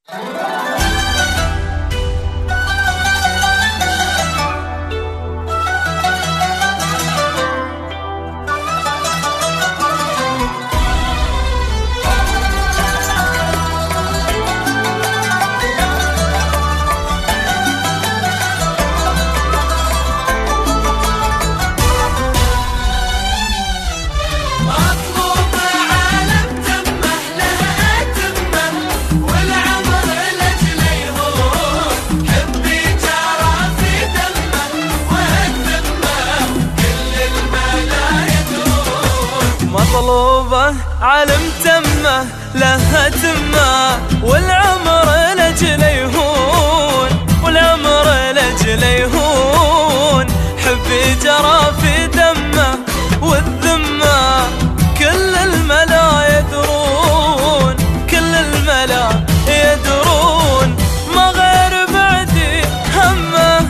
مطلوبة علم تمه لها تمه، والعمر لجل يهون، والعمر لجل يهون. حبي جرى في دمه والذمه، كل الملا يدرون، كل الملا يدرون. ما غير بعدي همه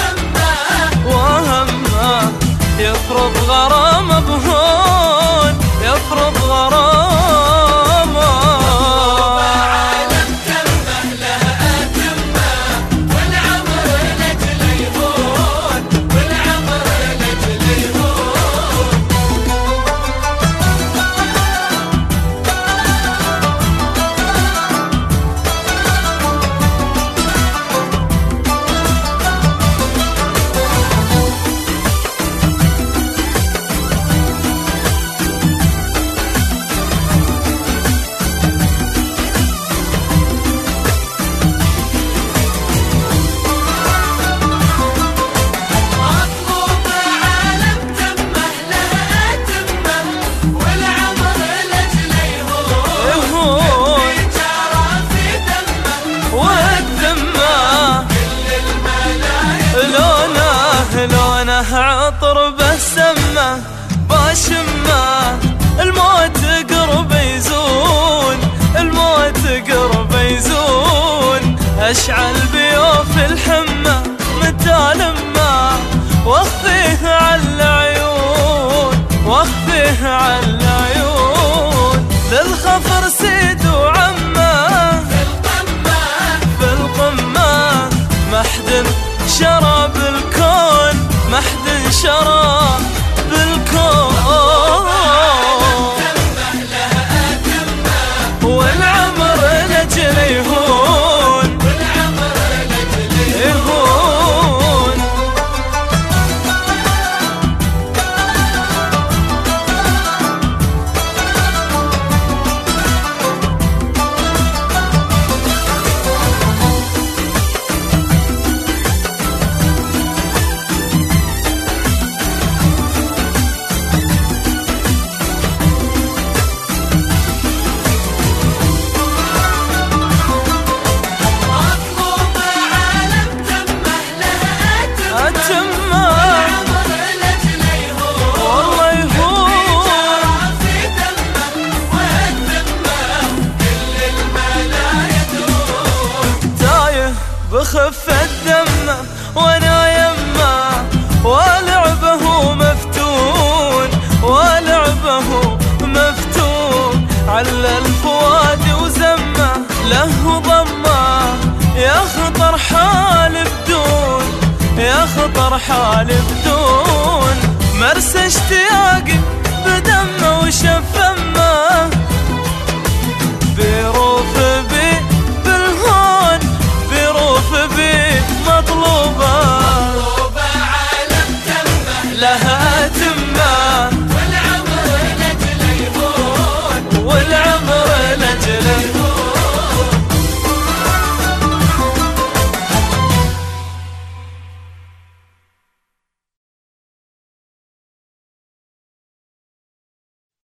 وهمه، يفرض غرامه بهون، يفرض غرامه. عالم تمه لها تمه، والعمر لجل يهون، والعمر لجل يهون. عطر بسمه باشمه، الموت قرب يزون، الموت قرب يزون. اشعل بيوف الحمه متى لما، واخفيه على العيون، واخفيه على العيون. للخفر سيد وعمه في القمه، في القمه. محد شرى بالكون، محد شرى بالكون. والعمر لجل يهون، والعمر لجل يهون. بخفة دمه وانا يمه، ولعبه مفتون، ولعبه مفتون. على الفؤاد وزمه له ضمه، يخطر حال بدون، يخطر حال بدون. مرسى اشتياقي بدمه وشفه